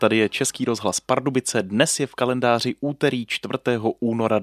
tady je Český rozhlas Pardubice, dnes je v kalendáři úterý 4. února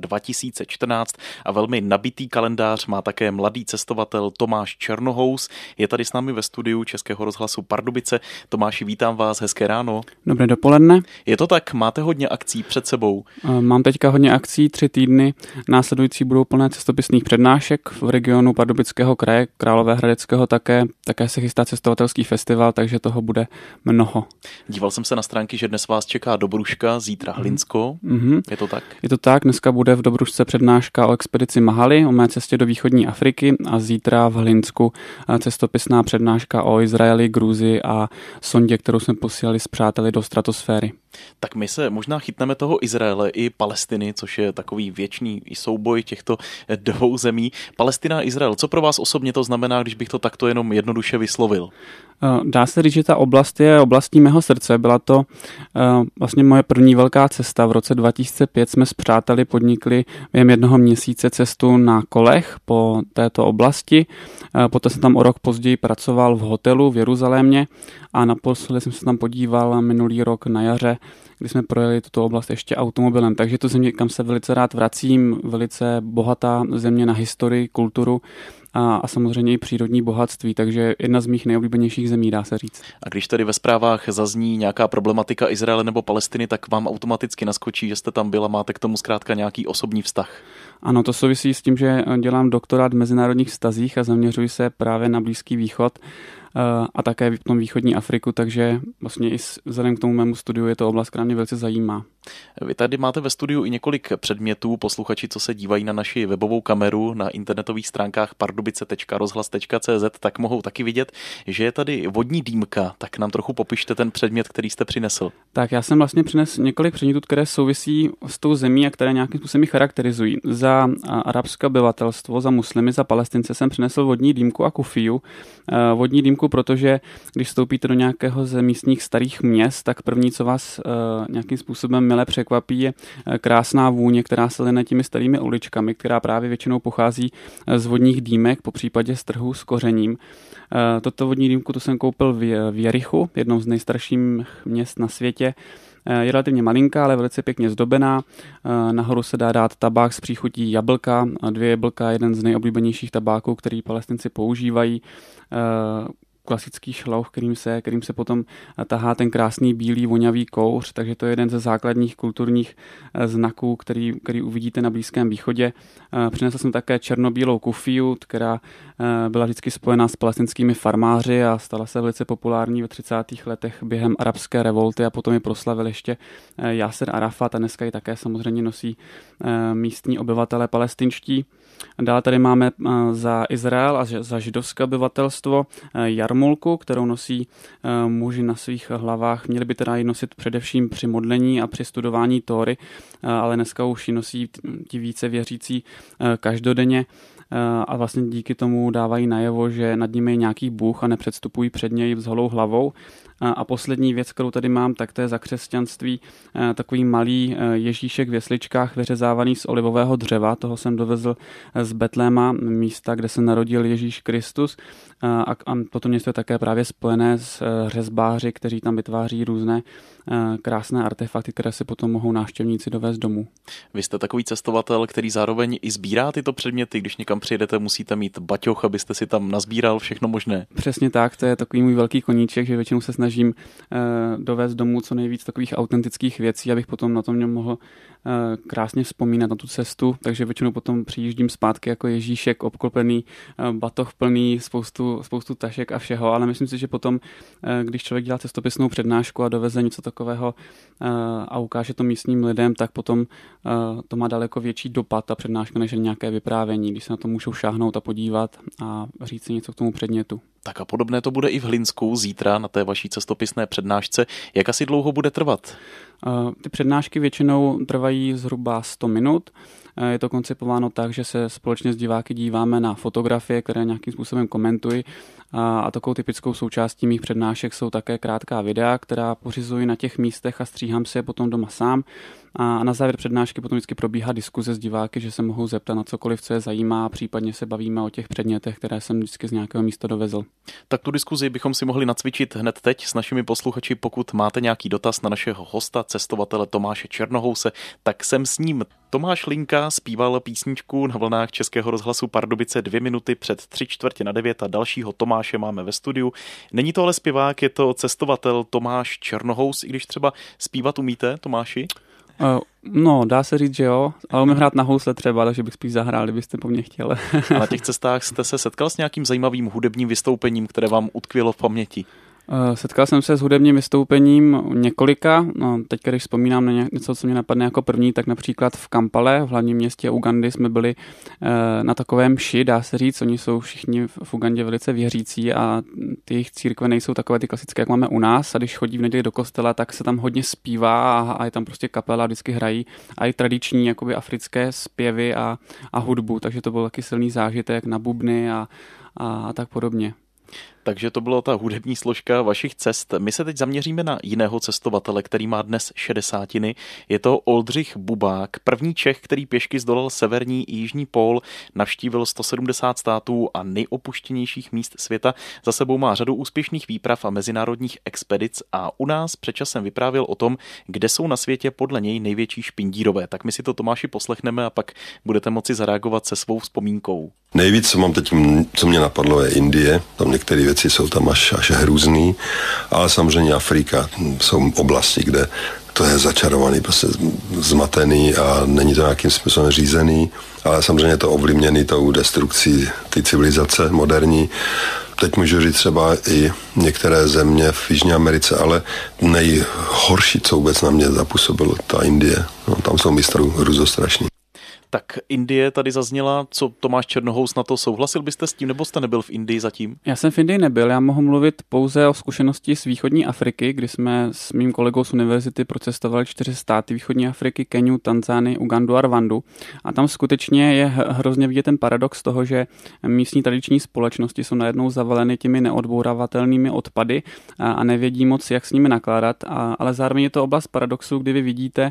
2014 a velmi nabitý kalendář má také mladý cestovatel Tomáš Černohous. Je tady s námi ve studiu Českého rozhlasu Pardubice. Tomáši, vítám vás, hezké ráno. Dobré dopoledne. Je to tak, máte hodně akcí před sebou? Mám teďka hodně akcí, 3 týdny. Následující budou plné cestopisných přednášek v regionu Pardubického kraje, Královéhradeckého také se chystá cestovatelský festival, takže toho bude mnoho. Díval jsem se na stránky, že dnes vás čeká Dobruška, zítra Hlinsko. Je to tak? Je to tak, dneska bude v Dobrušce přednáška o expedici Mahali, o mé cestě do východní Afriky a zítra v Hlinsku cestopisná přednáška o Izraeli, Gruzii a sondě, kterou jsme posílali s přáteli do stratosféry. Tak my se možná chytneme toho Izraele i Palestiny, což je takový věčný souboj těchto dvou zemí. Palestina a Izrael, co pro vás osobně to znamená, když bych to takto jenom jednoduše vyslovil? Dá se říct, že ta oblast je oblastí mého srdce. Byla to vlastně moje první velká cesta. V roce 2005 jsme s přáteli podnikli během 1 měsíce cestu na kolech po této oblasti. Poté jsem tam o rok později pracoval v hotelu v Jeruzalémě a naposledy jsem se tam podíval minulý rok na jaře, kdy jsme projeli tuto oblast ještě automobilem. Takže to země, kam se velice rád vracím, velice bohatá země na historii, kulturu a samozřejmě i přírodní bohatství, takže jedna z mých nejoblíbenějších zemí, dá se říct. A když tady ve zprávách zazní nějaká problematika Izraele nebo Palestiny, tak vám automaticky naskočí, že jste tam byla, máte k tomu zkrátka nějaký osobní vztah. Ano, to souvisí s tím, že dělám doktorát v mezinárodních vztazích a zaměřuji se právě na Blízký východ a také v tom východní Afriku, takže vlastně i vzhledem k tomu mému studiu je to oblast, která mě velice zajímá. Vy tady máte ve studiu i několik předmětů. Posluchači, co se dívají na naši webovou kameru na internetových stránkách pardubice.rozhlas.cz, tak mohou taky vidět, že je tady vodní dýmka. Tak nám trochu popište ten předmět, který jste přinesl. Tak já jsem vlastně přinesl několik předmětů, které souvisí s tou zemí a které nějakým způsobem charakterizují. Za arabské obyvatelstvo, za muslimy, za Palestince jsem přinesl vodní dýmku a kufiju. Vodní dýmku, protože když vstoupíte do nějakého z místních starých měst, tak první, co vás nějakým způsobem mile překvapí, je krásná vůně, která se line těmi starými uličkami, která právě většinou pochází z vodních dýmek, popřípadě z trhů s kořením. Toto vodní dýmku tu jsem koupil v Jerichu, jednom z nejstarších měst na světě. Je relativně malinká, ale velice pěkně zdobená. Nahoru se dá dát tabák s příchutí jablka, 2 jablka, jeden z nejoblíbenějších tabáků, který Palestinci používají. Klasický šlouch, kterým se potom tahá ten krásný bílý vonavý kouř, takže to je jeden ze základních kulturních znaků, který uvidíte na Blízkém východě. Přinesl jsem také černobílou kufiju, která byla vždycky spojená s palestinskými farmáři a stala se velice populární ve 30. letech během arabské revolty a potom ji proslavil ještě Yasser Arafat a dneska ji také samozřejmě nosí místní obyvatelé palestinští. Dále tady máme za Izrael a za židovské obyvatelstvo jarmulku, kterou nosí muži na svých hlavách. Měli by teda ji nosit především při modlení a při studování Tóry, ale dneska už ji nosí ti více věřící každodenně a vlastně díky tomu dávají najevo, že nad nimi je nějaký Bůh a nepředstupují před něj s holou hlavou. A poslední věc, kterou tady mám, tak to je za křesťanství takový malý Ježíšek v jesličkách vyřezávaný z olivového dřeva. Toho jsem dovezl z Betléma, místa, kde se narodil Ježíš Kristus. A potom je to také právě spojené s řezbáři, kteří tam vytváří různé krásné artefakty, které si potom mohou návštěvníci dovést domů. Vy jste takový cestovatel, který zároveň i sbírá tyto předměty. Když někam přijedete, musíte mít baťoch, abyste si tam nazbíral všechno možné. Přesně tak, to je takový můj velký koníček, že většinou se snažím dovést domů co nejvíc takových autentických věcí, abych potom na to mohl krásně vzpomínat na tu cestu, takže většinou potom přijíždím zpátky jako Ježíšek obklopený, batoh plný, spoustu tašek a všeho, ale myslím si, že potom, když člověk dělá cestopisnou přednášku a doveze něco takového a ukáže to místním lidem, tak potom to má daleko větší dopad ta přednáška než nějaké vyprávění, když se na to můžou šáhnout a podívat a říct si něco k tomu předmětu. Tak a podobné to bude i v Hlinsku zítra na té vaší cestopisné přednášce. Jak asi dlouho bude trvat? Ty přednášky většinou trvají zhruba 100 minut. Je to koncipováno tak, že se společně s diváky díváme na fotografie, které nějakým způsobem komentují. A takovou typickou součástí mých přednášek jsou také krátká videa, která pořizuji na těch místech a stříhám si je potom doma sám. A na závěr přednášky potom vždycky probíhá diskuze s diváky, že se mohou zeptat na cokoliv, co je zajímá, a případně se bavíme o těch předmětech, které jsem vždycky z nějakého místa dovezl. Tak tu diskuzi bychom si mohli nacvičit hned teď s našimi posluchači. Pokud máte nějaký dotaz na našeho hosta, cestovatele Tomáše Černohouse, tak jsem s ním. Tomáš Linka zpíval písničku na vlnách Českého rozhlasu Pardubice 2 minuty před 8:45 a dalšího Tomáše máme ve studiu. Není to ale zpěvák, je to cestovatel Tomáš Černohous, i když třeba zpívat umíte, Tomáši? No, dá se říct, že jo, ale umím hrát na housle třeba, takže bych spíš zahrál, kdybyste po mně chtěli. A na těch cestách jste se setkal s nějakým zajímavým hudebním vystoupením, které vám utkvělo v paměti? Setkal jsem se s hudebním vystoupením několika. No, teď, když vzpomínám na něco, co mě napadne jako první, tak například v Kampale, v hlavním městě Ugandy, jsme byli na takovém mši, dá se říct. Oni jsou všichni v Ugandě velice věřící a ty jejich církve nejsou takové ty klasické, jak máme u nás. A když chodí v neděli do kostela, tak se tam hodně zpívá a je tam prostě kapela, vždycky hrají a i tradiční jakoby africké zpěvy a hudbu. Takže to byl taky silný zážitek na bubny a tak podobně. Takže to byla ta hudební složka vašich cest. My se teď zaměříme na jiného cestovatele, který má dnes 60. Je to Oldřich Bubák, první Čech, který pěšky zdolal severní i jižní pól, navštívil 170 států a nejopuštěnějších míst světa. Za sebou má řadu úspěšných výprav a mezinárodních expedic a u nás před časem vyprávěl o tom, kde jsou na světě podle něj největší špindírové. Tak my si to, Tomáši, poslechneme a pak budete moci zareagovat se svou vzpomínkou. Nejvíc, co mě napadlo, je Indie. Tam některé věci jsou tam až hrůzný, ale samozřejmě Afrika. Jsou oblasti, kde to je začarovaný, prostě zmatený a není to nějakým způsobem řízený, ale samozřejmě je to ovlivněný tou destrukcí té civilizace moderní. Teď můžu říct třeba i některé země v Jižní Americe, ale nejhorší, co vůbec na mě zapůsobilo, ta Indie. No, tam jsou místa hrůzostrašný. Tak Indie tady zazněla, co Tomáš Černohous na to, souhlasil byste s tím, nebo jste nebyl v Indii zatím? Já jsem v Indii nebyl, já mohu mluvit pouze o zkušenosti z východní Afriky, kdy jsme s mým kolegou z univerzity procestovali 4 státy východní Afriky, Keniu, Tanzánii, Ugandu a Rwandu. A tam skutečně je hrozně vidět ten paradox toho, že místní tradiční společnosti jsou najednou zavaleny těmi neodbouravatelnými odpady a nevědí moc, jak s nimi nakládat, ale zároveň je to oblast paradoxů, kdy vy vidíte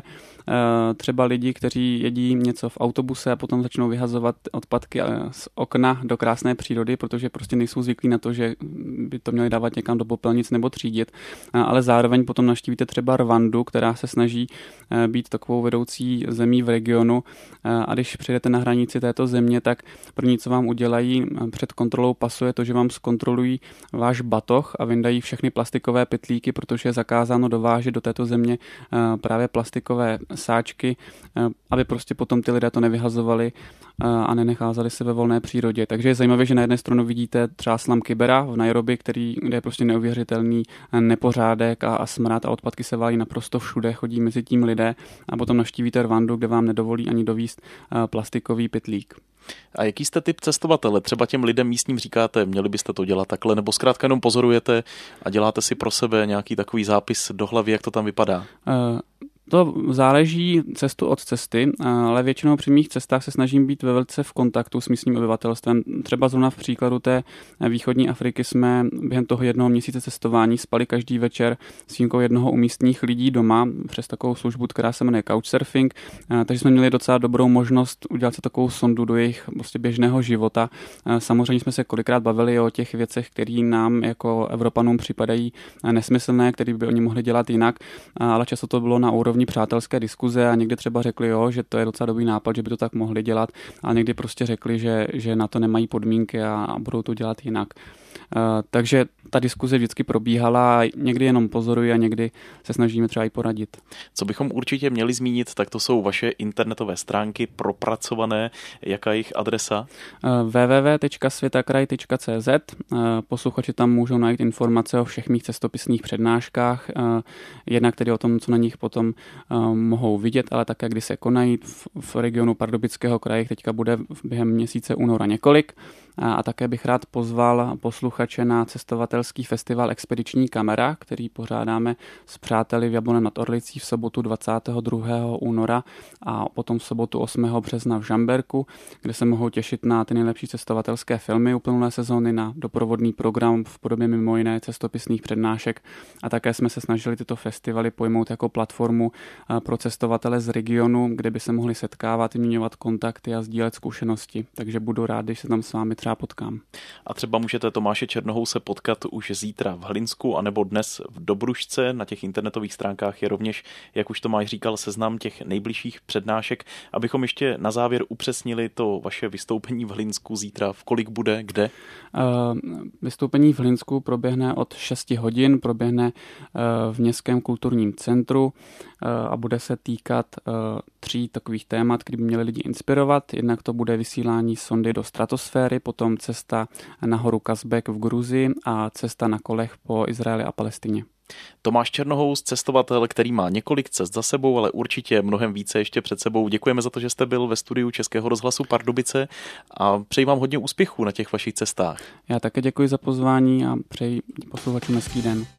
třeba lidi, kteří jedí něco v autobuse a potom začnou vyhazovat odpadky z okna do krásné přírody, protože prostě nejsou zvyklí na to, že by to měli dávat někam do popelnic nebo třídit, ale zároveň potom navštívíte třeba Rwandu, která se snaží být takovou vedoucí zemí v regionu a když přijdete na hranici této země, tak první, co vám udělají před kontrolou pasu, je to, že vám zkontrolují váš batoh a vyndají všechny plastikové pytlíky, protože je zakázáno dovážet do této země právě plastikové sáčky, aby prostě potom ty lidé to nevyhazovali a nenecházeli se ve volné přírodě. Takže je zajímavé, že na jedné straně vidíte třeba slum Kibera v Nairobi, kde je prostě neuvěřitelný nepořádek a smrad a odpadky se válí naprosto všude, chodí mezi tím lidé a potom navštívíte Rwandu, kde vám nedovolí ani dovízt plastikový pytlík. A jaký jste typ cestovatele? Třeba těm lidem místním říkáte, měli byste to dělat takhle, nebo zkrátka jenom pozorujete a děláte si pro sebe nějaký takový zápis do hlavy, jak to tam vypadá? To záleží cestu od cesty, ale většinou při mých cestách se snažím být velice v kontaktu s místním obyvatelstvem. Třeba zrovna v příkladu té východní Afriky jsme během toho 1 měsíce cestování spali každý večer s výjimkou jednoho u místních lidí doma přes takovou službu, která se jmenuje Couchsurfing, takže jsme měli docela dobrou možnost udělat si takovou sondu do jejich prostě běžného života. Samozřejmě jsme se kolikrát bavili o těch věcech, které nám jako Evropanům připadají nesmyslné, které by oni mohli dělat jinak, ale často to bylo na úrovni přátelské diskuze a někdy třeba řekli, že to je docela dobrý nápad, že by to tak mohli dělat, a někdy prostě řekli, že na to nemají podmínky a budou to dělat jinak. Takže ta diskuze vždycky probíhala, někdy jenom pozoruji a někdy se snažíme třeba i poradit. Co bychom určitě měli zmínit, tak to jsou vaše internetové stránky propracované. Jaká je jejich adresa? www.světakraj.cz. Posluchači tam můžou najít informace o všech mých cestopisných přednáškách, jednak tedy o tom, co na nich potom mohou vidět, ale také kdy se konají v regionu Pardubického kraje. Teďka bude během měsíce února několik. A také bych rád pozval posluchače na cestovatelský festival Expediční kamera, který pořádáme s přáteli v Jablonném nad Orlicí v sobotu 22. února a potom v sobotu 8. března v Žamberku, kde se mohou těšit na ty nejlepší cestovatelské filmy uplynulé sezóny, na doprovodný program v podobě mimo jiné cestopisných přednášek a také jsme se snažili tyto festivaly pojmout jako platformu pro cestovatele z regionu, kde by se mohli setkávat, vyměňovat kontakty a sdílet zkušenosti. Takže budu rád, když se tam s vámi třeba potkám. A třeba můžete Tomáše Černohouse potkat už zítra v Hlinsku anebo dnes v Dobrušce. Na těch internetových stránkách je rovněž, jak už Tomáš říkal, seznam těch nejbližších přednášek. Abychom ještě na závěr upřesnili to vaše vystoupení v Hlinsku zítra, v kolik bude, kde? Vystoupení v Hlinsku proběhne od 6 hodin, proběhne v Městském kulturním centru a bude se týkat 3 takových témat, které by měly lidi inspirovat. Jednak to bude vysílání sondy do stratosféry, potom cesta na horu Kazbek v Gruzii a cesta na kolech po Izraeli a Palestině. Tomáš Černohous, cestovatel, který má několik cest za sebou, ale určitě mnohem více ještě před sebou. Děkujeme za to, že jste byl ve studiu Českého rozhlasu Pardubice a přeji vám hodně úspěchů na těch vašich cestách. Já také děkuji za pozvání a přeji posluchačům hezký den.